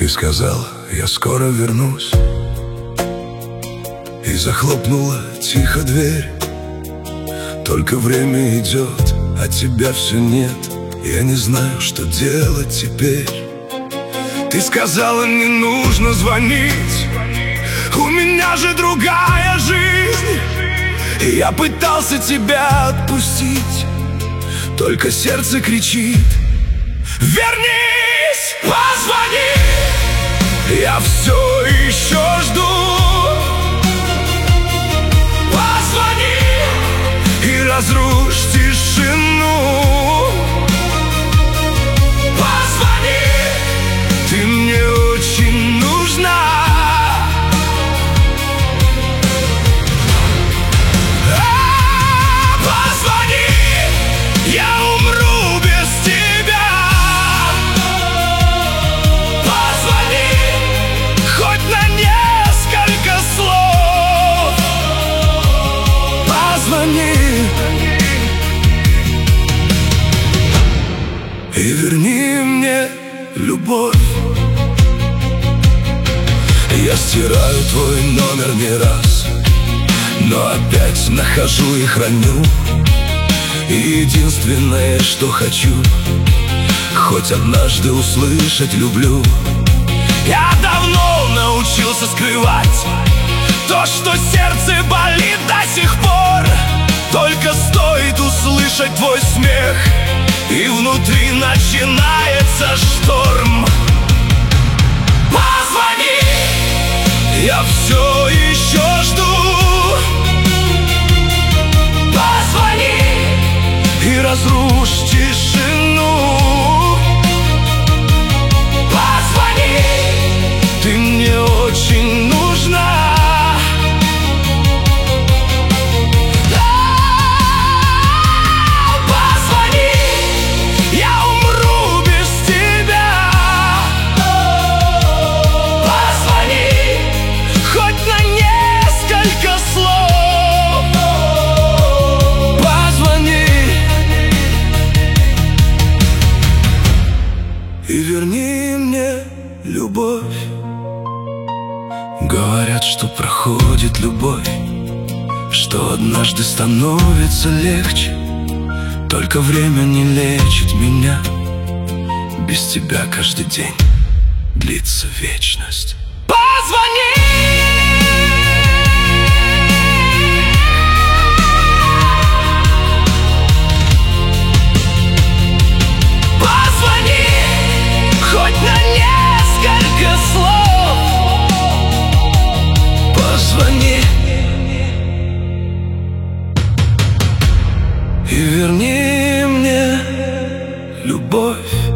Ты сказал, я скоро вернусь, и захлопнула тихо дверь. Только время идет, а тебя все нет. Я не знаю, что делать теперь. Ты сказала, не нужно звонить, у меня же другая жизнь. И я пытался тебя отпустить, только сердце кричит: вернись, позвони. Я все еще жду. Позвони и разрушь тишину. Позвони, ты мне очень нужна. Позвони, я умру без тебя. Позвони, хоть на несколько слов. Позвони и верни мне любовь. Я стираю твой номер не раз, но опять нахожу и храню. И единственное, что хочу, хоть однажды услышать люблю. Я давно научился скрывать то, что сердце болит до сих пор. Только стоит услышать твой смех, и внутри начинается шторм. Позвони, я все еще жду. Позвони и разрушь тишину. Позвони, ты мне очень нужна. Позвони, я умру без тебя. Позвони, хоть на несколько слов. Позвони и верни мне любовь. Говорят, что проходит любовь, что однажды становится легче. Только время не лечит меня. Без тебя каждый день длится вечность. Позвони! Позвони, хоть на несколько слов. Позвони и верни мне любовь.